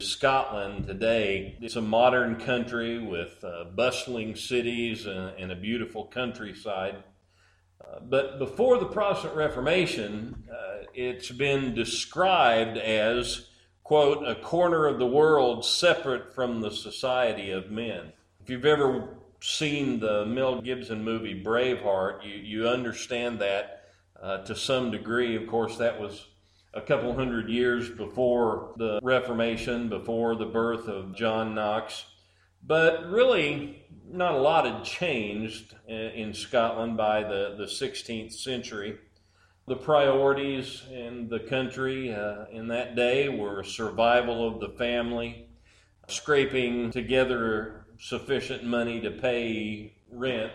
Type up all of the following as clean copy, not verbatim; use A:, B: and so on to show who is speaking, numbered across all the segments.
A: Scotland today. It's a modern country with bustling cities and a beautiful countryside. But before the Protestant Reformation, it's been described as, quote, a corner of the world separate from the society of men. If you've ever seen the Mel Gibson movie Braveheart, you understand that to some degree. Of course, that was a couple hundred years before the Reformation, before the birth of John Knox. But really, not a lot had changed in Scotland by the 16th century. The priorities in the country in that day were survival of the family, scraping together sufficient money to pay rent,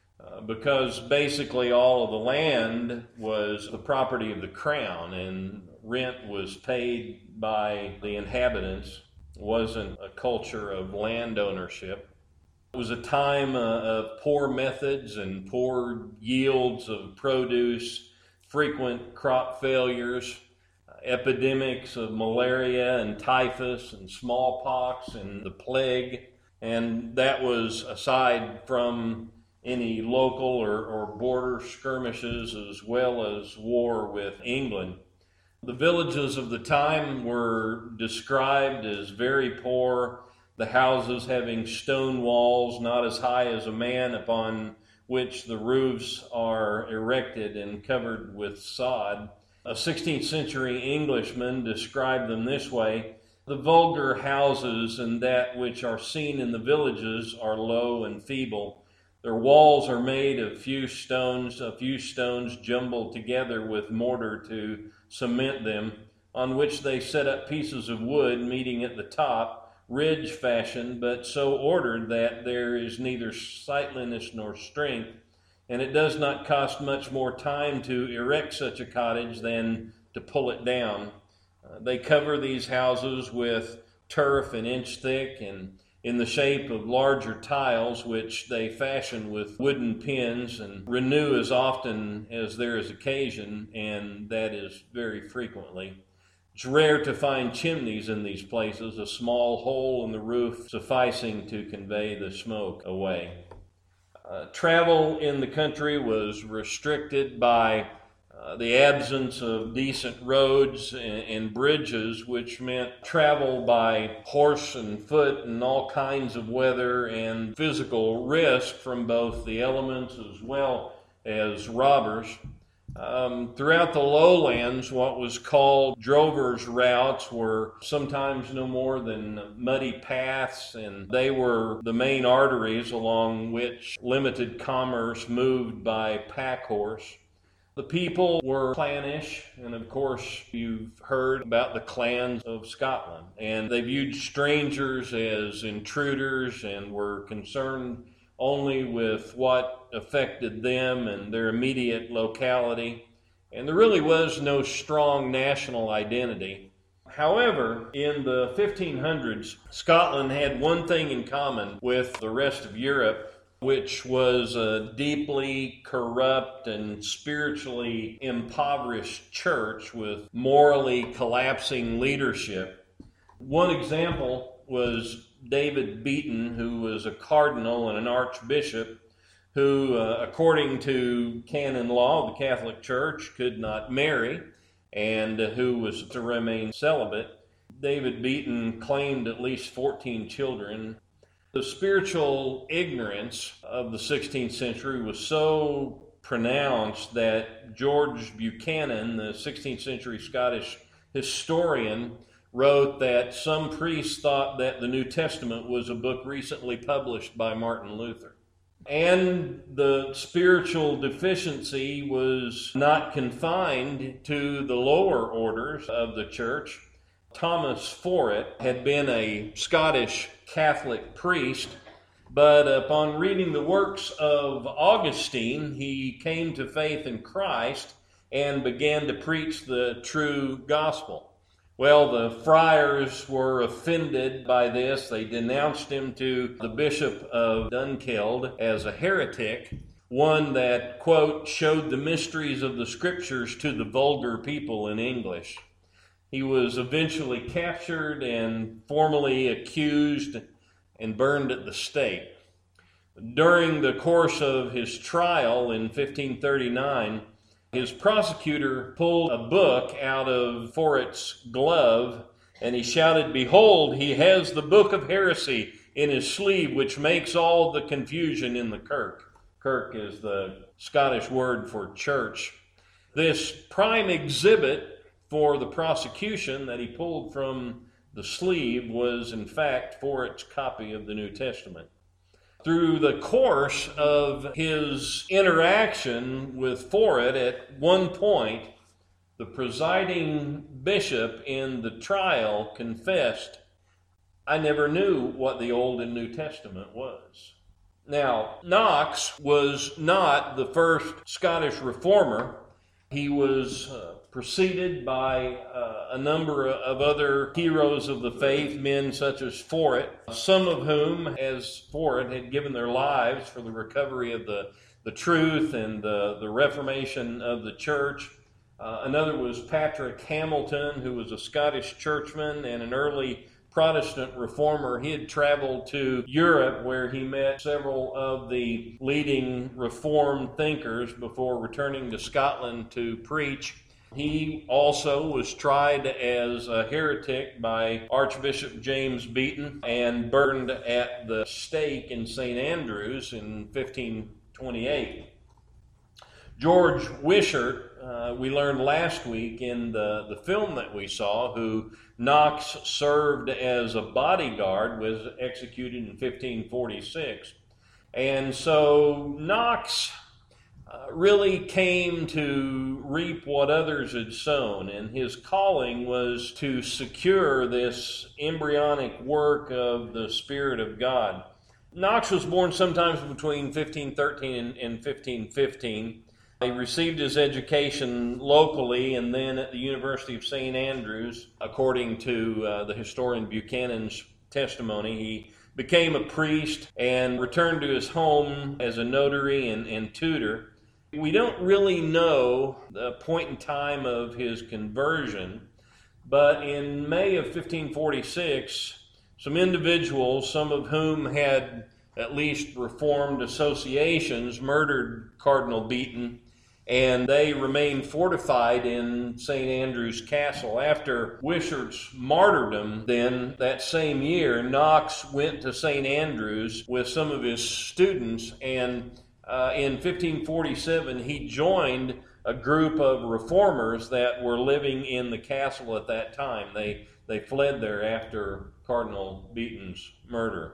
A: because basically all of the land was the property of the crown and rent was paid by the inhabitants. It wasn't a culture of land ownership. It was a time of poor methods and poor yields of produce, frequent crop failures, epidemics of malaria and typhus and smallpox and the plague. And that was aside from any local or border skirmishes, as well as war with England. The villages of the time were described as very poor, the houses having stone walls not as high as a man, upon which the roofs are erected and covered with sod. A 16th century Englishman described them this way: the vulgar houses and that which are seen in the villages are low and feeble. Their walls are made of a few stones jumbled together with mortar to cement them, on which they set up pieces of wood meeting at the top, ridge fashion, but so ordered that there is neither sightliness nor strength, and it does not cost much more time to erect such a cottage than to pull it down. They cover these houses with turf an inch thick and in the shape of larger tiles, which they fashion with wooden pins and renew as often as there is occasion, and that is very frequently. It's rare to find chimneys in these places, a small hole in the roof sufficing to convey the smoke away. Travel in the country was restricted by the absence of decent roads and bridges, which meant travel by horse and foot in all kinds of weather and physical risk from both the elements as well as robbers. Throughout the lowlands, what was called drovers' routes were sometimes no more than muddy paths, and they were the main arteries along which limited commerce moved by pack horse. The people were clannish, and of course you've heard about the clans of Scotland, and they viewed strangers as intruders and were concerned only with what affected them and their immediate locality, and there really was no strong national identity. However, in the 1500s, Scotland had one thing in common with the rest of Europe, which was a deeply corrupt and spiritually impoverished church with morally collapsing leadership. One example was David Beaton, who was a cardinal and an archbishop, who, according to canon law of the Catholic Church, could not marry and who was to remain celibate. David Beaton claimed at least 14 children. The spiritual ignorance of the 16th century was so pronounced that George Buchanan, the 16th century Scottish historian, wrote that some priests thought that the New Testament was a book recently published by Martin Luther. And the spiritual deficiency was not confined to the lower orders of the church. Thomas Forret had been a Scottish Catholic priest, but upon reading the works of Augustine, he came to faith in Christ and began to preach the true gospel. Well, the friars were offended by this. They denounced him to the Bishop of Dunkeld as a heretic, one that, quote, showed the mysteries of the scriptures to the vulgar people in English. He was eventually captured and formally accused and burned at the stake. During the course of his trial in 1539, his prosecutor pulled a book out of Foret's glove, and he shouted, "Behold, he has the book of heresy in his sleeve, which makes all the confusion in the kirk." Kirk is the Scottish word for church. This prime exhibit for the prosecution that he pulled from the sleeve was, in fact, Foret's copy of the New Testament. Through the course of his interaction with Foret, at one point, the presiding bishop in the trial confessed, "I never knew what the Old and New Testament was." Now, Knox was not the first Scottish reformer. He was preceded by a number of other heroes of the faith, men such as Foret, some of whom, as Foret, had given their lives for the recovery of the truth and the reformation of the church. Another was Patrick Hamilton, who was a Scottish churchman and an early Protestant reformer. He had traveled to Europe where he met several of the leading Reformed thinkers before returning to Scotland to preach. He also was tried as a heretic by Archbishop James Beaton and burned at the stake in St. Andrews in 1528. George Wishart, we learned last week in the film that we saw, who Knox served as a bodyguard, was executed in 1546. And so Knox really came to reap what others had sown, and his calling was to secure this embryonic work of the Spirit of God. Knox was born sometimes between 1513 and 1515. He received his education locally and then at the University of St. Andrews. According to the historian Buchanan's testimony, he became a priest and returned to his home as a notary and tutor. We don't really know the point in time of his conversion, but in May of 1546, some individuals, some of whom had at least Reformed associations, murdered Cardinal Beaton, and they remained fortified in St. Andrew's Castle. After Wishart's martyrdom, then, that same year, Knox went to St. Andrews with some of his students, and in 1547, he joined a group of reformers that were living in the castle at that time. They fled there after Cardinal Beaton's murder.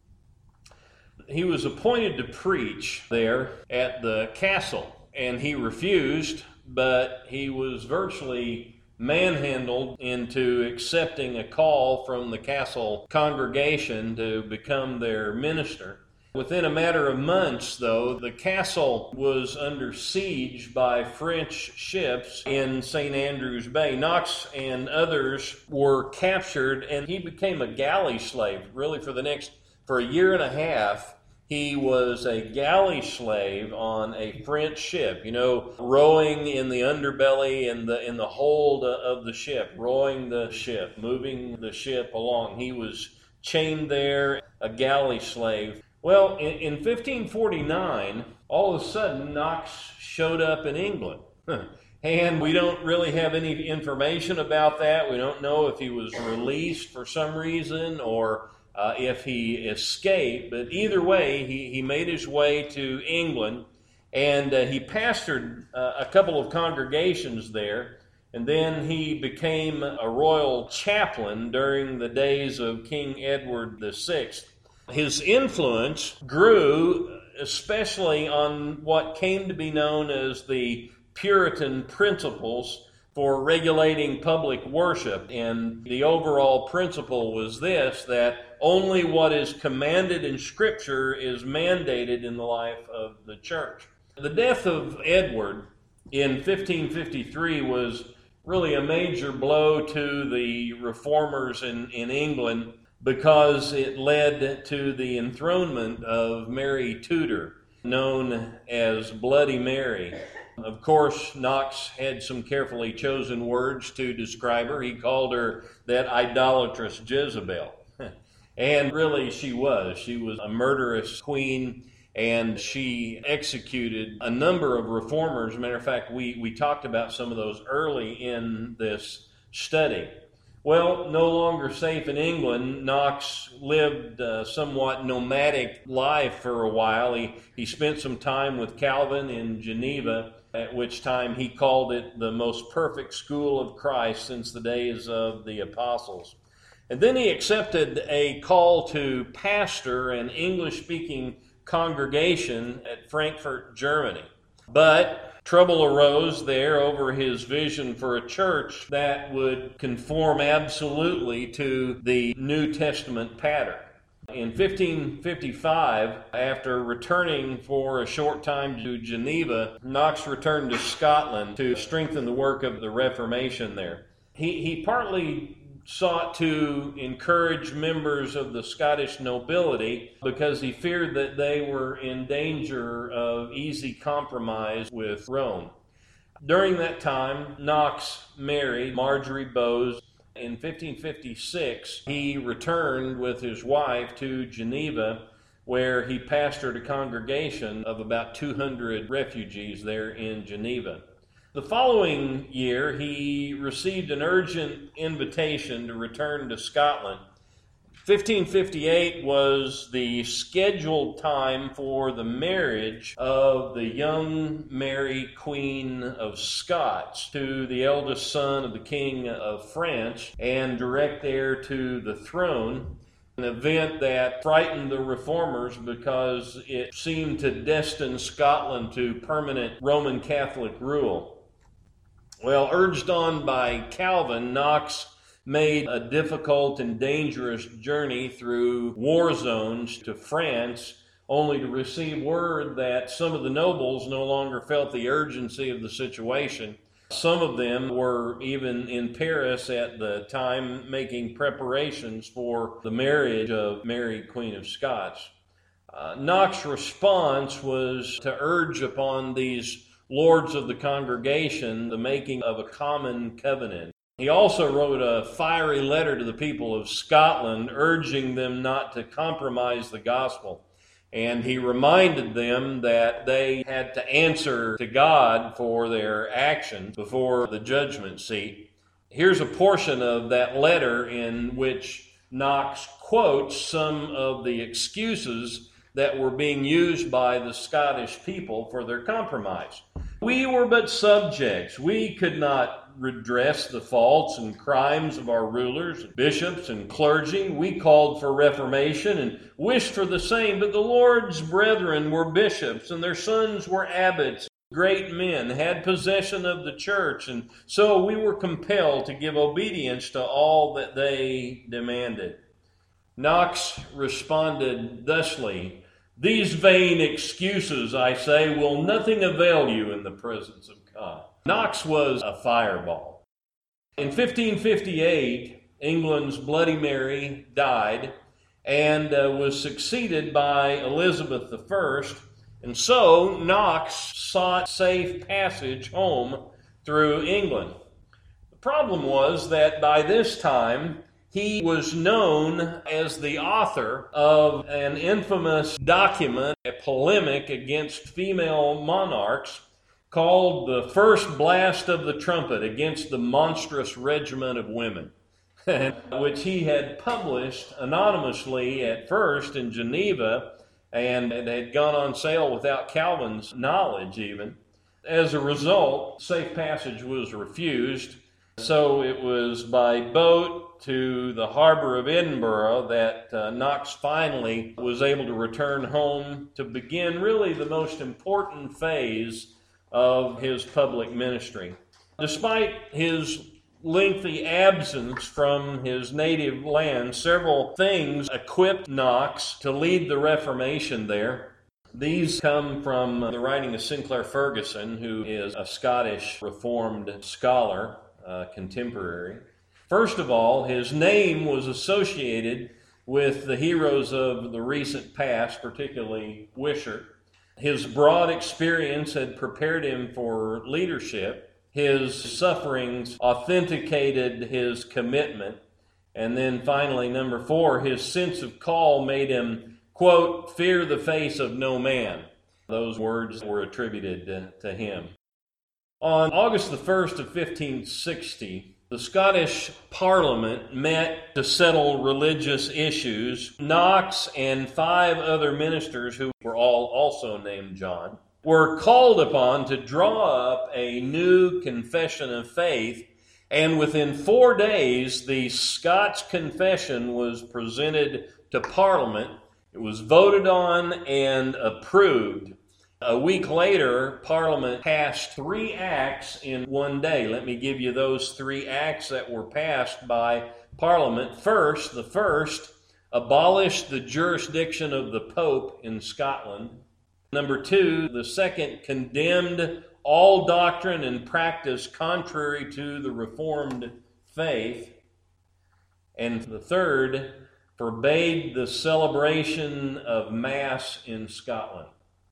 A: He was appointed to preach there at the castle, and he refused, but he was virtually manhandled into accepting a call from the castle congregation to become their minister. Within a matter of months, though, the castle was under siege by French ships in St. Andrews Bay. Knox and others were captured, and he became a galley slave. Really, for a year and a half, he was a galley slave on a French ship, rowing in the underbelly in the hold of the ship, rowing the ship, moving the ship along. He was chained there, a galley slave. Well, in 1549, all of a sudden, Knox showed up in England. And we don't really have any information about that. We don't know if he was released for some reason or if he escaped. But either way, he made his way to England, and he pastored a couple of congregations there. And then he became a royal chaplain during the days of King Edward VI. His influence grew especially on what came to be known as the Puritan principles for regulating public worship. And the overall principle was this, that only what is commanded in Scripture is mandated in the life of the church. The death of Edward in 1553 was really a major blow to the reformers in England, because it led to the enthronement of Mary Tudor, known as Bloody Mary. Of course, Knox had some carefully chosen words to describe her. He called her that idolatrous Jezebel. And really, she was. She was a murderous queen, and she executed a number of reformers. As a matter of fact, we talked about some of those early in this study. Well, no longer safe in England, Knox lived a somewhat nomadic life for a while. He spent some time with Calvin in Geneva, at which time he called it the most perfect school of Christ since the days of the apostles. And then he accepted a call to pastor an English-speaking congregation at Frankfurt, Germany. But trouble arose there over his vision for a church that would conform absolutely to the New Testament pattern. In 1555, after returning for a short time to Geneva, Knox returned to Scotland to strengthen the work of the Reformation there. He partly sought to encourage members of the Scottish nobility because he feared that they were in danger of easy compromise with Rome. During that time, Knox married Marjorie Bowes. In 1556, he returned with his wife to Geneva, where he pastored a congregation of about 200 refugees there in Geneva. The following year, he received an urgent invitation to return to Scotland. 1558 was the scheduled time for the marriage of the young Mary, Queen of Scots, to the eldest son of the King of France and direct heir to the throne. An event that frightened the reformers because it seemed to destine Scotland to permanent Roman Catholic rule. Well, urged on by Calvin, Knox made a difficult and dangerous journey through war zones to France, only to receive word that some of the nobles no longer felt the urgency of the situation. Some of them were even in Paris at the time making preparations for the marriage of Mary, Queen of Scots. Knox's response was to urge upon these lords of the congregation the making of a common covenant. He also wrote a fiery letter to the people of Scotland, urging them not to compromise the gospel. And he reminded them that they had to answer to God for their actions before the judgment seat. Here's a portion of that letter in which Knox quotes some of the excuses that were being used by the Scottish people for their compromise. We were but subjects. We could not redress the faults and crimes of our rulers, bishops, and clergy. We called for reformation and wished for the same, but the Lord's brethren were bishops, and their sons were abbots. Great men had possession of the church, and so we were compelled to give obedience to all that they demanded. Knox responded thusly, "These vain excuses, I say, will nothing avail you in the presence of God." Knox was a fireball. In 1558, England's Bloody Mary died and was succeeded by Elizabeth I, and so Knox sought safe passage home through England. The problem was that by this time, he was known as the author of an infamous document, a polemic against female monarchs, called The First Blast of the Trumpet Against the Monstrous Regiment of Women, which he had published anonymously at first in Geneva, and it had gone on sale without Calvin's knowledge even. As a result, safe passage was refused, so it was by boat to the harbor of Edinburgh that Knox finally was able to return home to begin really the most important phase of his public ministry. Despite his lengthy absence from his native land, several things equipped Knox to lead the Reformation there. These come from the writing of Sinclair Ferguson, who is a Scottish Reformed scholar, contemporary. First of all, his name was associated with the heroes of the recent past, particularly Wishart. His broad experience had prepared him for leadership. His sufferings authenticated his commitment. And then finally, number 4, his sense of call made him, quote, fear the face of no man. Those words were attributed to him. On August the 1st of 1560, the Scottish Parliament met to settle religious issues. Knox and 5 other ministers, who were all also named John, were called upon to draw up a new confession of faith, and within 4 days, the Scots Confession was presented to Parliament. It was voted on and approved. A week later, Parliament passed 3 acts in one day. Let me give you those 3 acts that were passed by Parliament. First, the first abolished the jurisdiction of the Pope in Scotland. Number 2, the second condemned all doctrine and practice contrary to the Reformed faith. And the third, forbade the celebration of Mass in Scotland.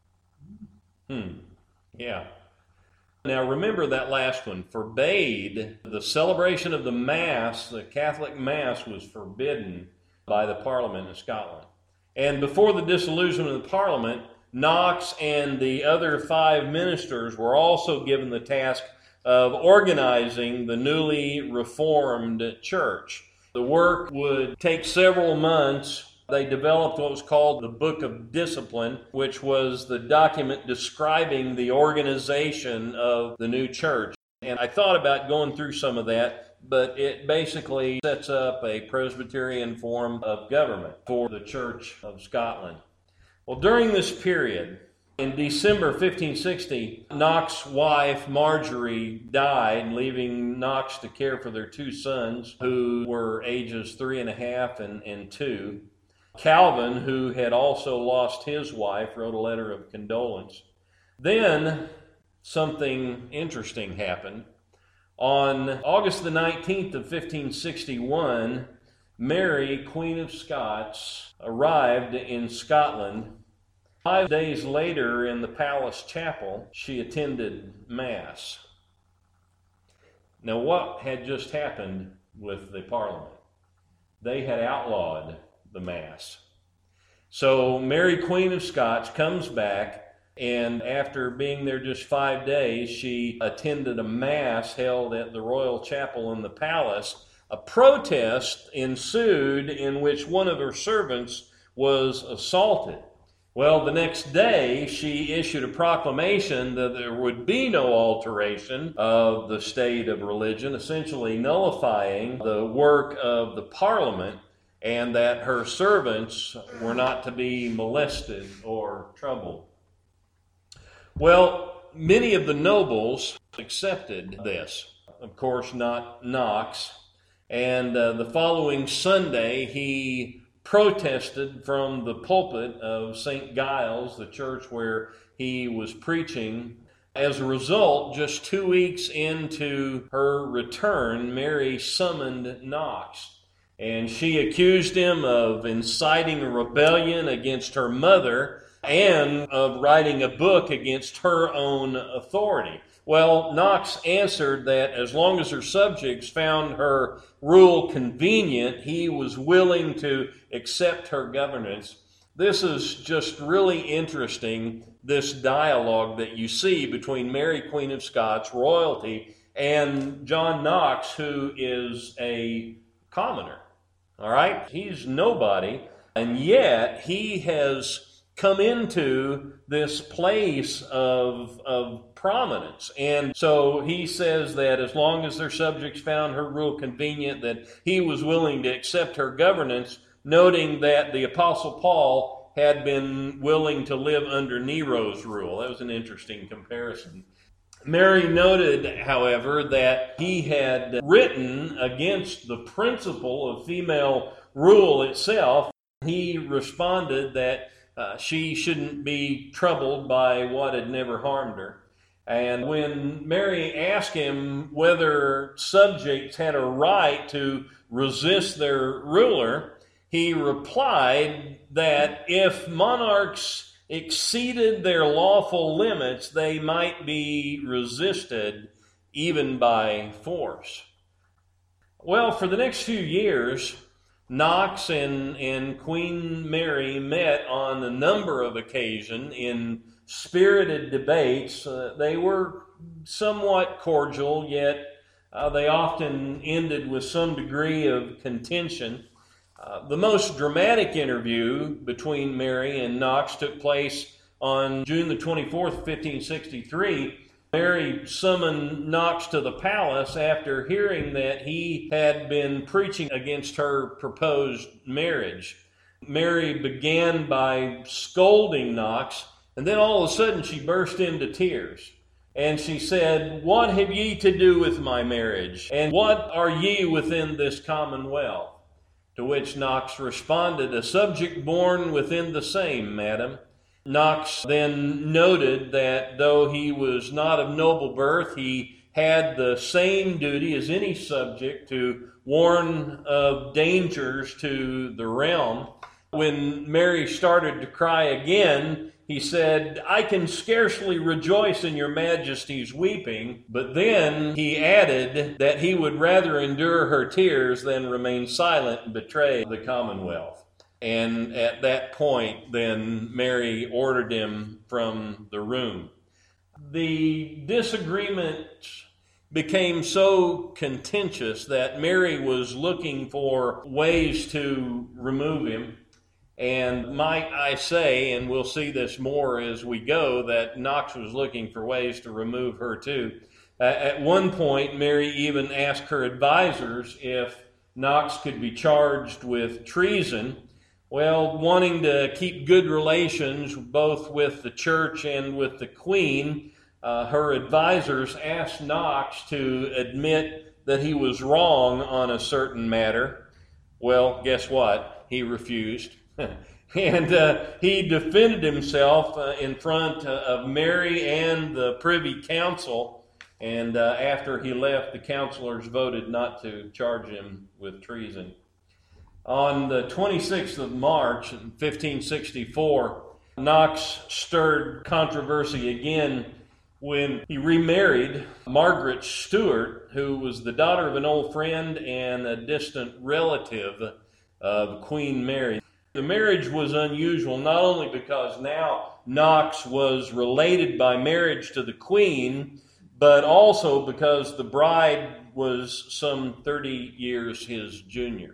A: Yeah. Now remember that last one. Forbade the celebration of the Mass. The Catholic Mass was forbidden by the Parliament of Scotland. And before the dissolution of the Parliament, Knox and the other 5 ministers were also given the task of organizing the newly reformed church. The work would take several months. They developed what was called the Book of Discipline, which was the document describing the organization of the new church. And I thought about going through some of that, but it basically sets up a Presbyterian form of government for the Church of Scotland. Well, during this period, in December 1560, Knox's wife, Marjorie, died, leaving Knox to care for their 2 sons, who were ages 3.5 and 2. Calvin, who had also lost his wife, wrote a letter of condolence. Then something interesting happened. On August the 19th of 1561, Mary, Queen of Scots, arrived in Scotland. 5 days later, in the palace chapel, she attended Mass. Now, what had just happened with the Parliament? They had outlawed the Mass. So Mary, Queen of Scots, comes back, and after being there just 5 days, she attended a Mass held at the Royal Chapel in the palace. A protest ensued in which one of her servants was assaulted. Well, the next day, she issued a proclamation that there would be no alteration of the state of religion, essentially nullifying the work of the Parliament, and that her servants were not to be molested or troubled. Well, many of the nobles accepted this. Of course, not Knox. And the following Sunday, he protested from the pulpit of St. Giles, the church where he was preaching. As a result, just 2 weeks into her return, Mary summoned Knox. And she accused him of inciting a rebellion against her mother and of writing a book against her own authority. Well, Knox answered that as long as her subjects found her rule convenient, he was willing to accept her governance. This is just really interesting, this dialogue that you see between Mary, Queen of Scots, royalty, and John Knox, who is a commoner. All right? He's nobody, and yet he has come into this place of prominence. And so he says that as long as their subjects found her rule convenient, that he was willing to accept her governance, noting that the Apostle Paul had been willing to live under Nero's rule. That was an interesting comparison. Mary noted, however, that he had written against the principle of female rule itself. He responded that she shouldn't be troubled by what had never harmed her. And when Mary asked him whether subjects had a right to resist their ruler, he replied that if monarchs exceeded their lawful limits, they might be resisted even by force. Well, for the next few years, Knox and Queen Mary met on a number of occasions in spirited debates. They were somewhat cordial, yet they often ended with some degree of contention. The most dramatic interview between Mary and Knox took place on June the 24th, 1563. Mary summoned Knox to the palace after hearing that he had been preaching against her proposed marriage. Mary began by scolding Knox, and then all of a sudden she burst into tears. And she said, "What have ye to do with my marriage? And what are ye within this commonwealth?" To which Knox responded, "A subject born within the same, madam." Knox then noted that though he was not of noble birth, he had the same duty as any subject to warn of dangers to the realm. When Mary started to cry again, he said, "I can scarcely rejoice in your majesty's weeping." But then he added that he would rather endure her tears than remain silent and betray the commonwealth. And at that point, then Mary ordered him from the room. The disagreement became so contentious that Mary was looking for ways to remove him. And might I say, and we'll see this more as we go, that Knox was looking for ways to remove her too. At one point, Mary even asked her advisors if Knox could be charged with treason. Well, wanting to keep good relations both with the church and with the queen, her advisors asked Knox to admit that he was wrong on a certain matter. Well, guess what? He refused. And he defended himself in front of Mary and the Privy Council. And after he left, the counselors voted not to charge him with treason. On the 26th of March in 1564, Knox stirred controversy again when he remarried Margaret Stuart, who was the daughter of an old friend and a distant relative of Queen Mary. The marriage was unusual not only because now Knox was related by marriage to the Queen, but also because the bride was some 30 years his junior.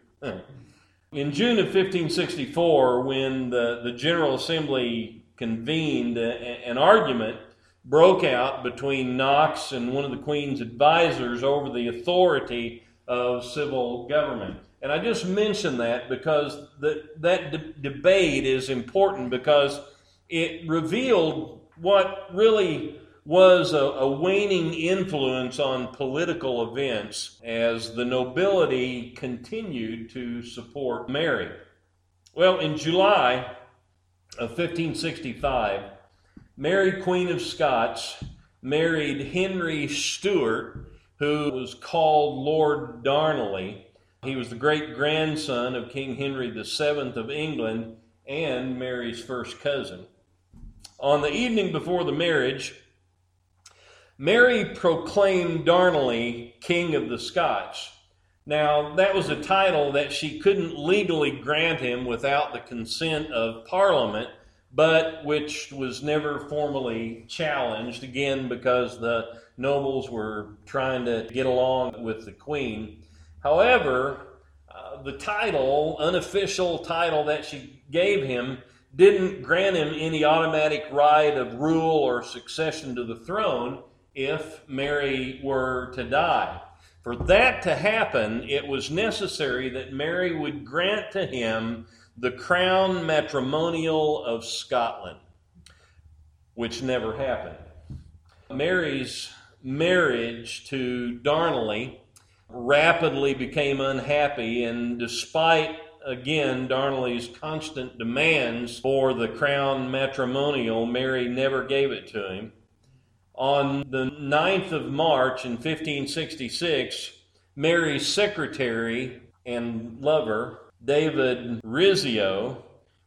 A: In June of 1564, when the General Assembly convened, an argument broke out between Knox and one of the Queen's advisors over the authority of civil government. And I just mention that because that debate is important, because it revealed what really was a waning influence on political events as the nobility continued to support Mary. Well, in July of 1565, Mary, Queen of Scots, married Henry Stuart, who was called Lord Darnley. He was the great-grandson of King Henry VII of England and Mary's first cousin. On the evening before the marriage, Mary proclaimed Darnley King of the Scots. Now, that was a title that she couldn't legally grant him without the consent of Parliament, but which was never formally challenged, again, because the nobles were trying to get along with the Queen. However, the title, unofficial title that she gave him, didn't grant him any automatic right of rule or succession to the throne if Mary were to die. For that to happen, it was necessary that Mary would grant to him the crown matrimonial of Scotland, which never happened. Mary's marriage to Darnley rapidly became unhappy, and despite, again, Darnley's constant demands for the crown matrimonial, Mary never gave it to him. On the 9th of March in 1566, Mary's secretary and lover, David Rizzio,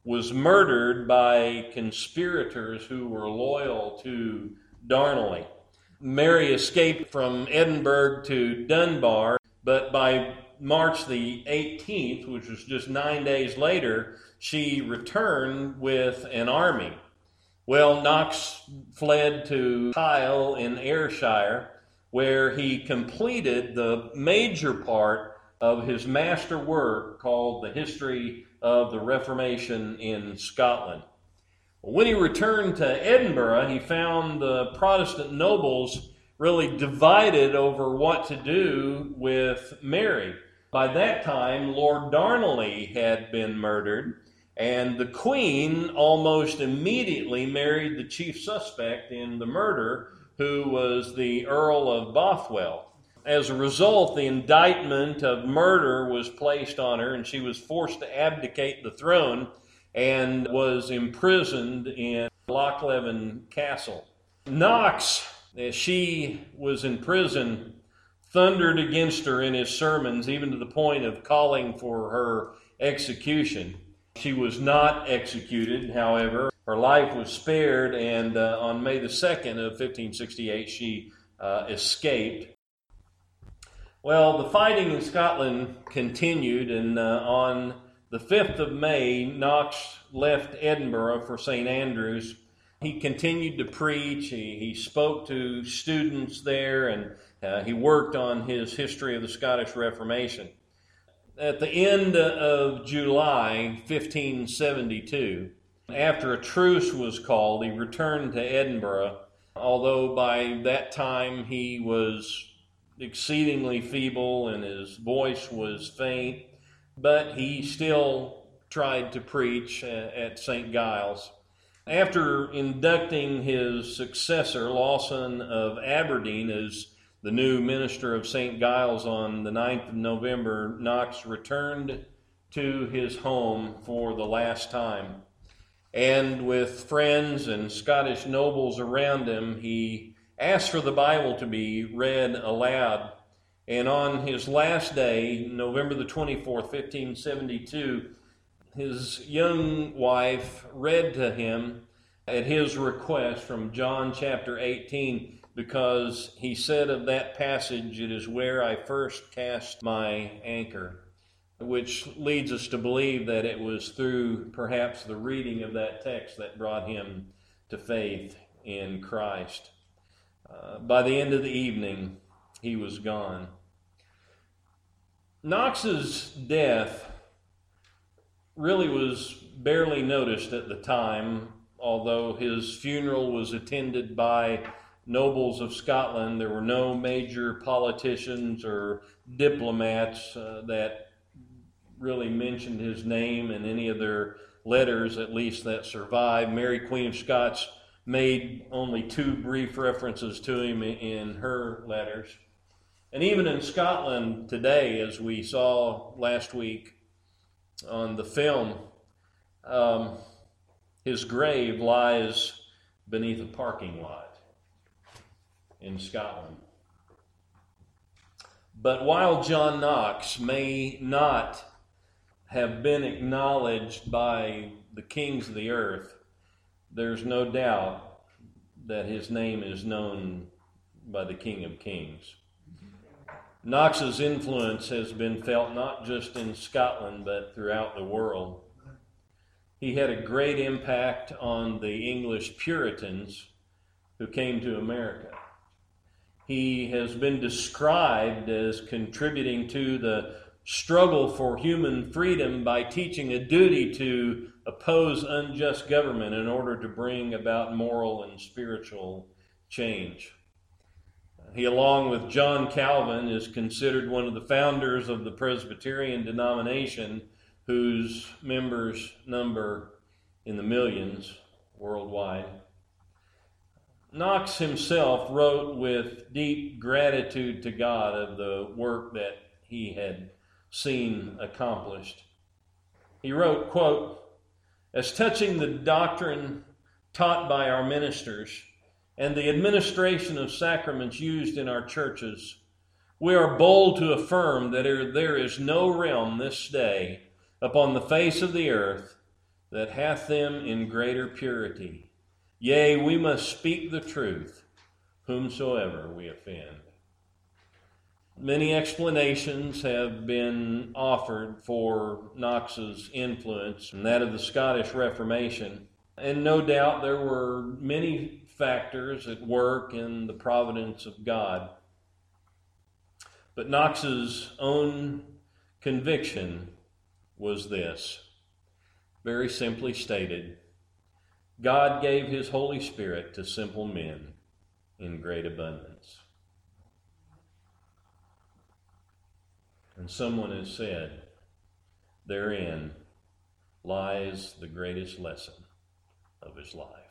A: was murdered by conspirators who were loyal to Darnley. Mary escaped from Edinburgh to Dunbar, but by March the 18th, which was just 9 days later, she returned with an army. Well, Knox fled to Kyle in Ayrshire, where he completed the major part of his master work called The History of the Reformation in Scotland. When he returned to Edinburgh, he found the Protestant nobles really divided over what to do with Mary. By that time, Lord Darnley had been murdered, and the Queen almost immediately married the chief suspect in the murder, who was the Earl of Bothwell. As a result, the indictment of murder was placed on her, and she was forced to abdicate the throne and was imprisoned in Lochleven Castle. Knox, as she was in prison, thundered against her in his sermons, even to the point of calling for her execution. She was not executed, however. Her life was spared, and on May the 2nd of 1568, she escaped. Well, the fighting in Scotland continued, and on the 5th of May, Knox left Edinburgh for St. Andrews. He continued to preach. He spoke to students there, and he worked on his history of the Scottish Reformation. At the end of July 1572, after a truce was called, he returned to Edinburgh, although by that time he was exceedingly feeble and his voice was faint, but he still tried to preach at St. Giles. After inducting his successor, Lawson of Aberdeen, as the new minister of St. Giles on the 9th of November, Knox returned to his home for the last time. And with friends and Scottish nobles around him, he asked for the Bible to be read aloud. And on his last day, November the 24th, 1572, his young wife read to him at his request from John chapter 18, because he said of that passage, "It is where I first cast my anchor," which leads us to believe that it was through perhaps the reading of that text that brought him to faith in Christ. By the end of the evening, he was gone. Knox's death really was barely noticed at the time, although his funeral was attended by nobles of Scotland. There were no major politicians or diplomats that really mentioned his name in any of their letters, at least that survived. Mary, Queen of Scots, made only 2 brief references to him in her letters. And even in Scotland today, as we saw last week on the film, his grave lies beneath a parking lot in Scotland. But while John Knox may not have been acknowledged by the kings of the earth, there's no doubt that his name is known by the King of Kings. Knox's influence has been felt not just in Scotland, but throughout the world. He had a great impact on the English Puritans who came to America. He has been described as contributing to the struggle for human freedom by teaching a duty to oppose unjust government in order to bring about moral and spiritual change. He, along with John Calvin, is considered one of the founders of the Presbyterian denomination, whose members number in the millions worldwide. Knox himself wrote with deep gratitude to God of the work that he had seen accomplished. He wrote, quote, "As touching the doctrine taught by our ministers and the administration of sacraments used in our churches, we are bold to affirm that there is no realm this day upon the face of the earth that hath them in greater purity. Yea, we must speak the truth, whomsoever we offend. Many explanations have been offered for Knox's influence and that of the Scottish Reformation. And no doubt there were many factors at work in the providence of God. But Knox's own conviction was this, very simply stated: God gave his Holy Spirit to simple men in great abundance. And someone has said, therein lies the greatest lesson of his life.